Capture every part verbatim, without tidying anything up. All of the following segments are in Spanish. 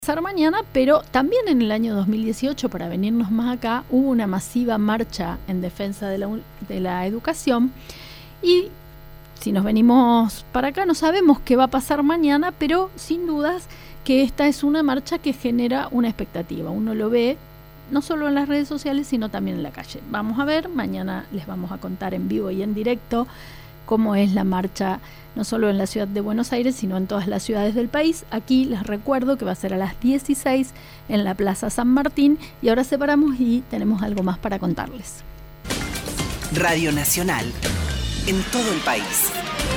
pasar mañana, pero también en el año dos mil dieciocho, para venirnos más acá, hubo una masiva marcha en defensa de la, de la educación. Y si nos venimos para acá, no sabemos qué va a pasar mañana, pero sin dudas que esta es una marcha que genera una expectativa. Uno lo ve no solo en las redes sociales, sino también en la calle. Vamos a ver, mañana les vamos a contar en vivo y en directo cómo es la marcha, no solo en la ciudad de Buenos Aires, sino en todas las ciudades del país. Aquí les recuerdo que va a ser a las dieciséis en la Plaza San Martín. Y ahora separamos y tenemos algo más para contarles. Radio Nacional, en todo el país.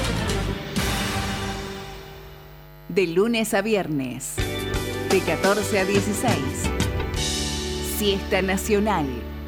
De lunes a viernes, de catorce a dieciséis. Siesta Nacional.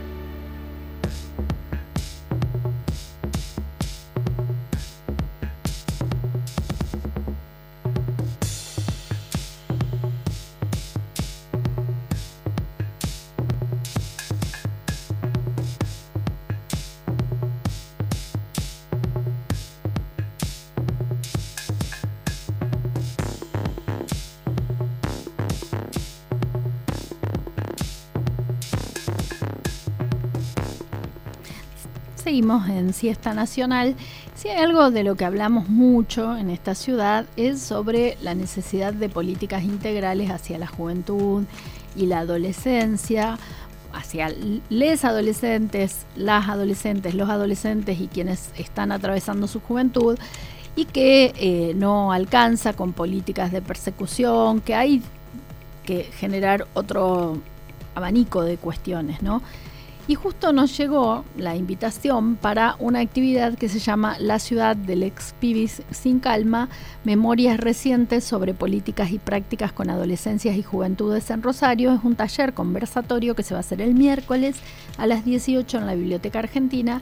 Seguimos en Siesta Nacional. Si hay algo de lo que hablamos mucho en esta ciudad es sobre la necesidad de políticas integrales hacia la juventud y la adolescencia, hacia les adolescentes, las adolescentes, los adolescentes y quienes están atravesando su juventud, y que eh, no alcanza con políticas de persecución, que hay que generar otro abanico de cuestiones, ¿no? Y justo nos llegó la invitación para una actividad que se llama La Ciudad del Ex-Pibis Sin Calma, Memorias Recientes sobre Políticas y Prácticas con Adolescencias y Juventudes en Rosario. Es un taller conversatorio que se va a hacer el miércoles a las dieciocho en la Biblioteca Argentina.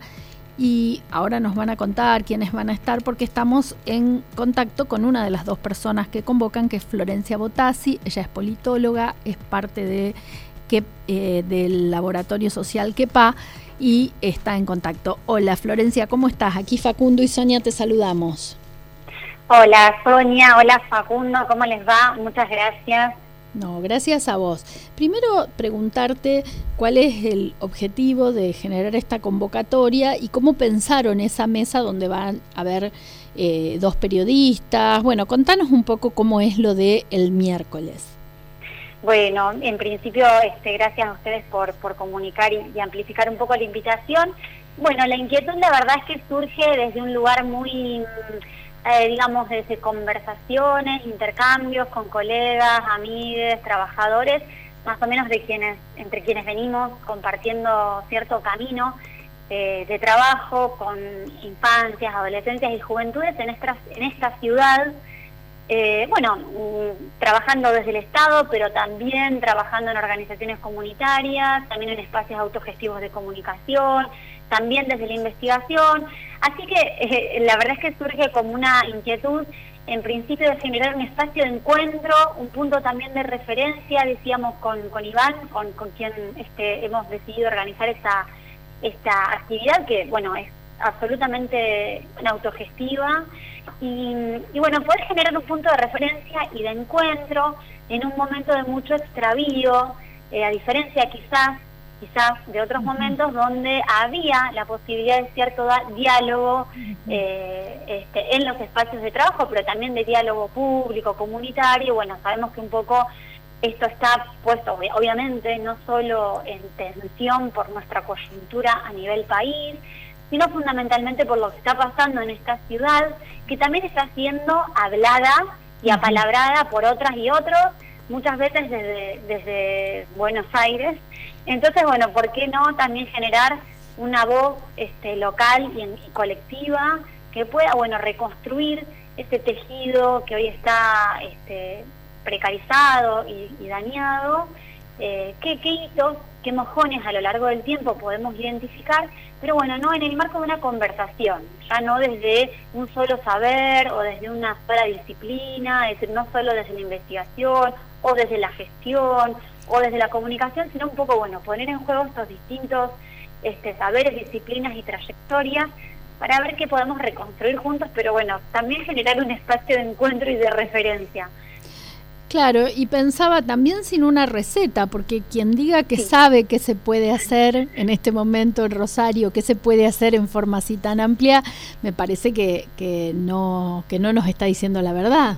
Y ahora nos van a contar quiénes van a estar, porque estamos en contacto con una de las dos personas que convocan, que es Florencia Botassi. Ella es politóloga, es parte de... Que, eh, del laboratorio social Kepa, y está en contacto. Hola Florencia, ¿cómo estás? Aquí Facundo y Sonia te saludamos. Hola Sonia, hola Facundo, ¿cómo les va? Muchas gracias. No, gracias a vos. Primero preguntarte cuál es el objetivo de generar esta convocatoria y cómo pensaron esa mesa donde van a haber eh, dos periodistas. Bueno, contanos un poco cómo es lo de el miércoles. Bueno, en principio, este, gracias a ustedes por, por comunicar y, y amplificar un poco la invitación. Bueno, la inquietud la verdad es que surge desde un lugar muy, eh, digamos, desde conversaciones, intercambios con colegas, amigues, trabajadores, más o menos de quienes, entre quienes venimos compartiendo cierto camino eh, de trabajo con infancias, adolescencias y juventudes en esta, en esta ciudad. Eh, bueno, mm, trabajando desde el Estado, pero también trabajando en organizaciones comunitarias, también en espacios autogestivos de comunicación, también desde la investigación. Así que eh, la verdad es que surge como una inquietud, en principio, de generar un espacio de encuentro, un punto también de referencia, decíamos con, con Iván, con, con quien este, hemos decidido organizar esta, esta actividad, que bueno, es absolutamente autogestiva. Y, y bueno, poder generar un punto de referencia y de encuentro en un momento de mucho extravío, eh, a diferencia quizás quizás de otros momentos donde había la posibilidad de cierto diálogo eh, este, en los espacios de trabajo, pero también de diálogo público, comunitario. Bueno, sabemos que un poco esto está puesto, obviamente, no solo en tensión por nuestra coyuntura a nivel país, sino fundamentalmente por lo que está pasando en esta ciudad, que también está siendo hablada y apalabrada por otras y otros, muchas veces desde, desde Buenos Aires. Entonces, bueno, ¿por qué no también generar una voz este, local y, y colectiva que pueda, bueno, reconstruir este tejido que hoy está este, precarizado y, y dañado? Eh, ¿qué, ¿Qué hitos, qué mojones a lo largo del tiempo podemos identificar? Pero bueno, no en el marco de una conversación, ya no desde un solo saber o desde una sola disciplina, es decir, no solo desde la investigación o desde la gestión o desde la comunicación, sino un poco, bueno, poner en juego estos distintos este, saberes, disciplinas y trayectorias para ver qué podemos reconstruir juntos, pero bueno, también generar un espacio de encuentro y de referencia. Claro, y pensaba también sin una receta, porque quien diga que Sí. sabe qué se puede hacer en este momento en Rosario, qué se puede hacer en forma así tan amplia, me parece que, que, no, que no nos está diciendo la verdad.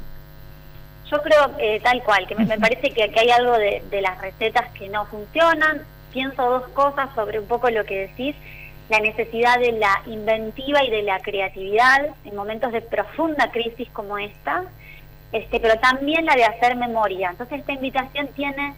Yo creo eh, tal cual, que me, me parece que, que hay algo de, de las recetas que no funcionan. Pienso dos cosas sobre un poco lo que decís, la necesidad de la inventiva y de la creatividad en momentos de profunda crisis como esta, este, pero también la de hacer memoria. Entonces esta invitación tiene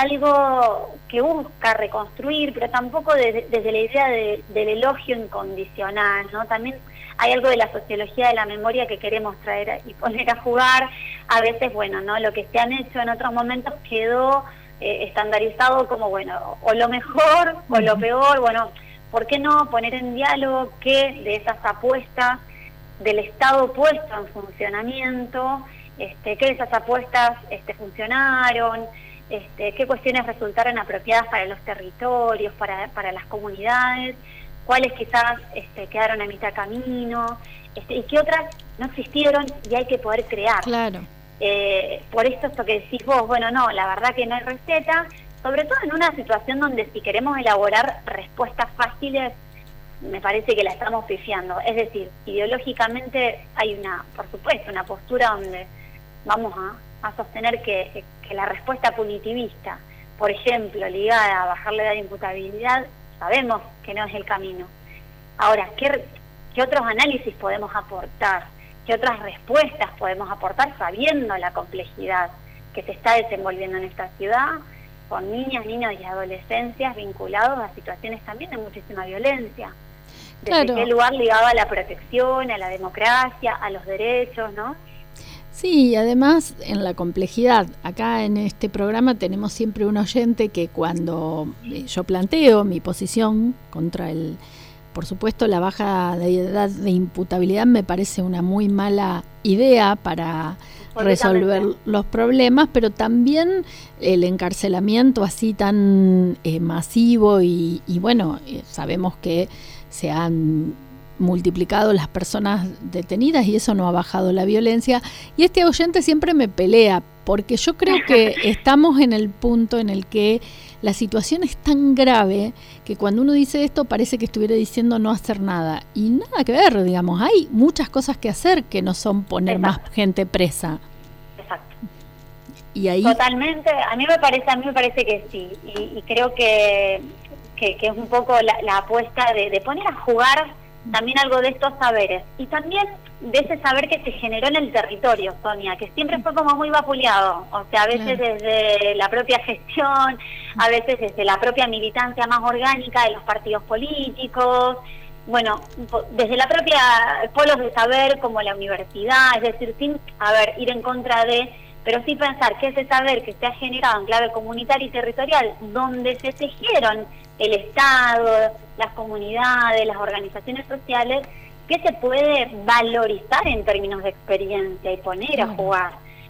algo que busca reconstruir, pero tampoco de, desde la idea de, del elogio incondicional, ¿no? También hay algo de la sociología de la memoria que queremos traer y poner a jugar. A veces, bueno, ¿no? Lo que se han hecho en otros momentos quedó eh, estandarizado como, bueno, o lo mejor o lo peor. Bueno, ¿por qué no poner en diálogo qué de esas apuestas del Estado puesto en funcionamiento, este, qué de esas apuestas este, funcionaron, este, qué cuestiones resultaron apropiadas para los territorios, para, para las comunidades, cuáles quizás este, quedaron a mitad camino, este, y qué otras no existieron y hay que poder crear. Claro. Eh, por esto esto que decís vos, bueno, no, la verdad que no hay receta, sobre todo en una situación donde si queremos elaborar respuestas fáciles, me parece que la estamos pifiando. Es decir, ideológicamente hay una, por supuesto, una postura donde vamos a, a sostener que, que la respuesta punitivista, por ejemplo, ligada a bajar la edad de imputabilidad, sabemos que no es el camino. Ahora, ¿qué, qué otros análisis podemos aportar? ¿Qué otras respuestas podemos aportar sabiendo la complejidad que se está desenvolviendo en esta ciudad con niñas, niños y adolescencias vinculados a situaciones también de muchísima violencia? ¿Desde Claro. qué lugar ligado a la protección, a la democracia, a los derechos, no? Sí, y además en la complejidad, acá en este programa tenemos siempre un oyente que cuando yo planteo mi posición contra el, por supuesto la baja de edad de imputabilidad me parece una muy mala idea para resolver los problemas, pero también el encarcelamiento así tan eh, masivo y, y bueno, eh, sabemos que se han multiplicado las personas detenidas y eso no ha bajado la violencia. Y este oyente siempre me pelea porque yo creo que estamos en el punto en el que la situación es tan grave que cuando uno dice esto parece que estuviera diciendo no hacer nada y nada que ver, digamos, hay muchas cosas que hacer que no son poner Exacto. más gente presa. Exacto. Y ahí totalmente, a mí me parece, a mí me parece que sí, y, y creo que, que, que es un poco la, la apuesta de, de poner a jugar también algo de estos saberes, y también de ese saber que se generó en el territorio, Sonia, que siempre fue como muy vapuleado, o sea, a veces claro. desde la propia gestión, a veces desde la propia militancia más orgánica de los partidos políticos, bueno, desde la propia polos de saber como la universidad, es decir, sin, a ver, ir en contra de, pero sí pensar que ese saber que se ha generado en clave comunitaria y territorial, donde se tejieron el Estado, las comunidades, las organizaciones sociales, que se puede valorizar en términos de experiencia y poner a jugar,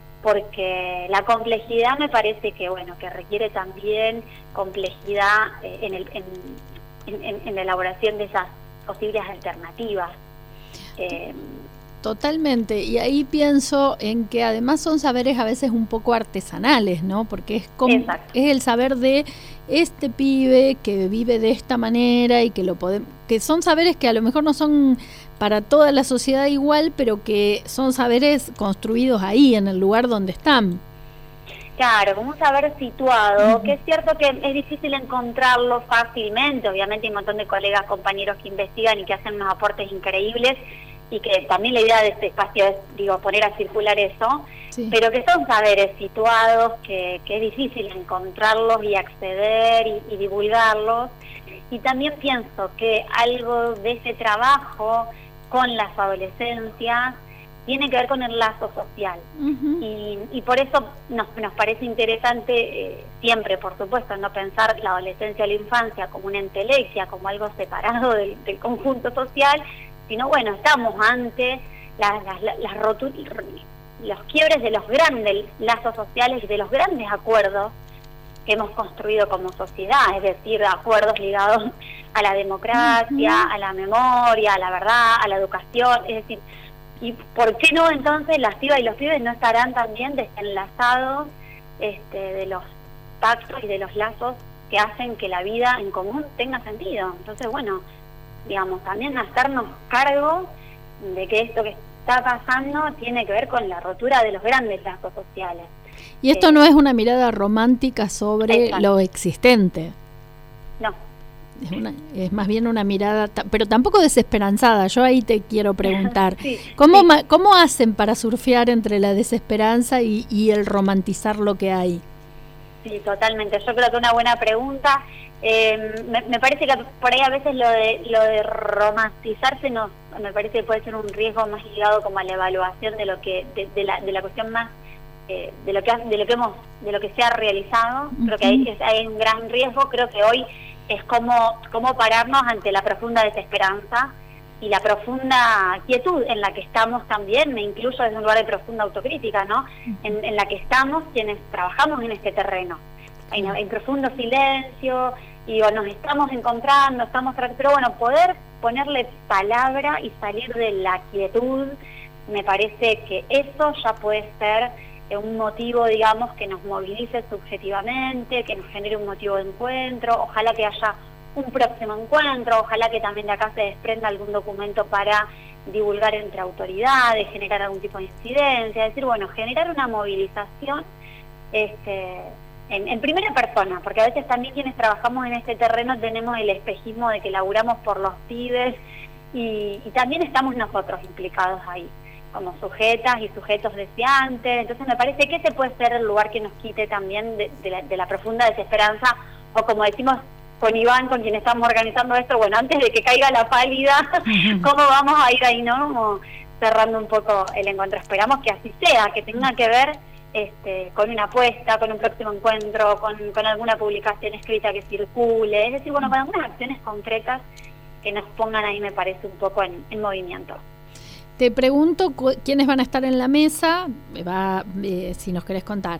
porque la complejidad me parece que bueno que requiere también complejidad en, el, en, en, en la elaboración de esas posibles alternativas. Eh, Totalmente, y ahí pienso en que además son saberes a veces un poco artesanales, ¿no? Porque es como, es el saber de este pibe que vive de esta manera y que lo podemos, que son saberes que a lo mejor no son para toda la sociedad igual, pero que son saberes construidos ahí, en el lugar donde están. Claro, como un saber situado, uh-huh. que es cierto que es difícil encontrarlo fácilmente, obviamente hay un montón de colegas, compañeros que investigan y que hacen unos aportes increíbles, y que también la idea de este espacio es, digo, poner a circular eso, sí. pero que son saberes situados, que, que es difícil encontrarlos y acceder y, y divulgarlos. Y también pienso que algo de ese trabajo con las adolescencias tiene que ver con el lazo social. Uh-huh. y, y por eso nos, nos parece interesante eh, siempre, por supuesto, no pensar la adolescencia o la infancia como una entelequia, como algo separado del, del conjunto social, sino bueno, estamos ante las, las, las rotu- los quiebres de los grandes lazos sociales y de los grandes acuerdos que hemos construido como sociedad, es decir, acuerdos ligados a la democracia, uh-huh. a la memoria, a la verdad, a la educación, es decir, y por qué no entonces las pibas y los pibes no estarán también desenlazados este, de los pactos y de los lazos que hacen que la vida en común tenga sentido. Entonces, bueno, digamos, también hacernos cargo de que esto que está pasando tiene que ver con la rotura de los grandes lazos sociales. Y esto eh, no es una mirada romántica sobre exacto. lo existente. No. Es, una, es más bien una mirada, pero tampoco desesperanzada. Yo ahí te quiero preguntar, sí, ¿cómo, sí. ¿cómo hacen para surfear entre la desesperanza y, y el romantizar lo que hay? Sí, totalmente. Yo creo que una buena pregunta. Eh, me, me parece que por ahí a veces lo de lo de romantizarse no, me parece que puede ser un riesgo más ligado como a la evaluación de lo que de, de la de la cuestión más eh, de lo que de lo que hemos de lo que se ha realizado. Uh-huh. Creo que hay, hay un gran riesgo. Creo que hoy es como como pararnos ante la profunda desesperanza y la profunda quietud en la que estamos también. Me incluyo desde un lugar de profunda autocrítica, ¿no? Uh-huh. En, en la que estamos quienes trabajamos en este terreno. Hay, hay profundo silencio, y o nos estamos encontrando, estamos pero bueno, poder ponerle palabra y salir de la quietud, me parece que eso ya puede ser un motivo, digamos, que nos movilice subjetivamente, que nos genere un motivo de encuentro. Ojalá que haya un próximo encuentro, ojalá que también de acá se desprenda algún documento para divulgar entre autoridades, generar algún tipo de incidencia, es decir, bueno, generar una movilización este En, en primera persona, porque a veces también quienes trabajamos en este terreno tenemos el espejismo de que laburamos por los pibes y, y también estamos nosotros implicados ahí, como sujetas y sujetos deseantes. Entonces me parece que ese puede ser el lugar que nos quite también de, de, la, de la profunda desesperanza, o como decimos con Iván, con quien estamos organizando esto, bueno, antes de que caiga la pálida, ¿cómo vamos a ir ahí, no? Como cerrando un poco el encuentro. Esperamos que así sea, que tenga que ver Este, con una apuesta, con un próximo encuentro, con, con alguna publicación escrita que circule, es decir, bueno, con algunas acciones concretas que nos pongan ahí, me parece, un poco en, en movimiento. Te pregunto quiénes van a estar en la mesa, va, eh, si nos querés contar.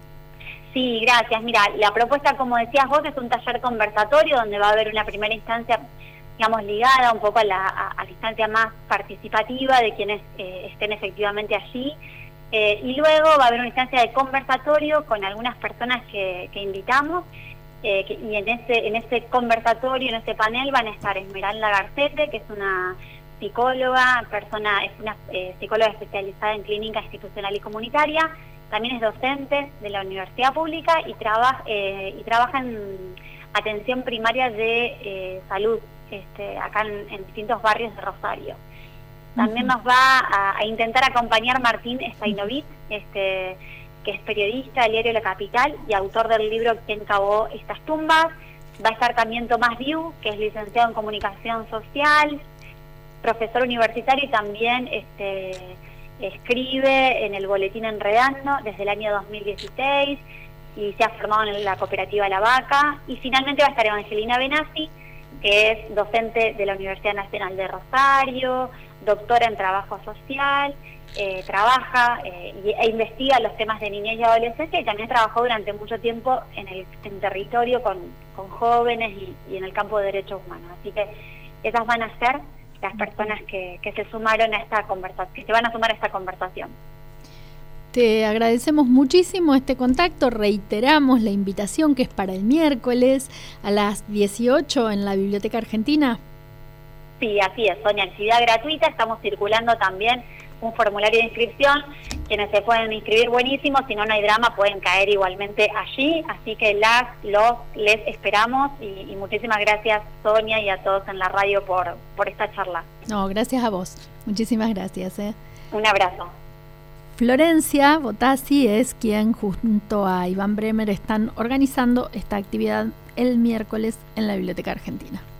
Sí, gracias. Mira, la propuesta, como decías vos, es un taller conversatorio donde va a haber una primera instancia, digamos, ligada un poco a la, a, a la instancia más participativa de quienes eh, estén efectivamente allí. Eh, y luego va a haber una instancia de conversatorio con algunas personas que, que invitamos, eh, que, y en ese, en ese conversatorio, en ese panel van a estar Esmeralda Garcete, que es una psicóloga, persona, es una eh, psicóloga especializada en clínica institucional y comunitaria, también es docente de la universidad pública y, traba, eh, y trabaja en atención primaria de eh, salud este, acá en, en distintos barrios de Rosario. También nos va a, a intentar acompañar Martín Stainovich, este, que es periodista del diario La Capital y autor del libro ¿Quién cavó estas tumbas? Va a estar también Tomás Diu, que es licenciado en Comunicación Social, profesor universitario y también este, escribe en el Boletín Enredando desde el año dos mil dieciséis y se ha formado en la cooperativa La Vaca. Y finalmente va a estar Evangelina Benassi, que es docente de la Universidad Nacional de Rosario, doctora en trabajo social, eh, trabaja eh, y, e investiga los temas de niñez y adolescencia, y también trabajó durante mucho tiempo en el en territorio con, con jóvenes y, y en el campo de derechos humanos. Así que esas van a ser las personas que, que se sumaron a esta conversación, que se van a sumar a esta conversación. Te agradecemos muchísimo este contacto, reiteramos la invitación que es para el miércoles a las dieciocho en la Biblioteca Argentina. Sí, así es, Sonia, actividad gratuita, estamos circulando también un formulario de inscripción, quienes se pueden inscribir buenísimo, si no, no hay drama, pueden caer igualmente allí, así que las, los, les esperamos y, y muchísimas gracias, Sonia, y a todos en la radio por, por esta charla. No, gracias a vos, muchísimas gracias. ¿eh? Un abrazo. Florencia Botassi es quien junto a Iván Bremer están organizando esta actividad el miércoles en la Biblioteca Argentina.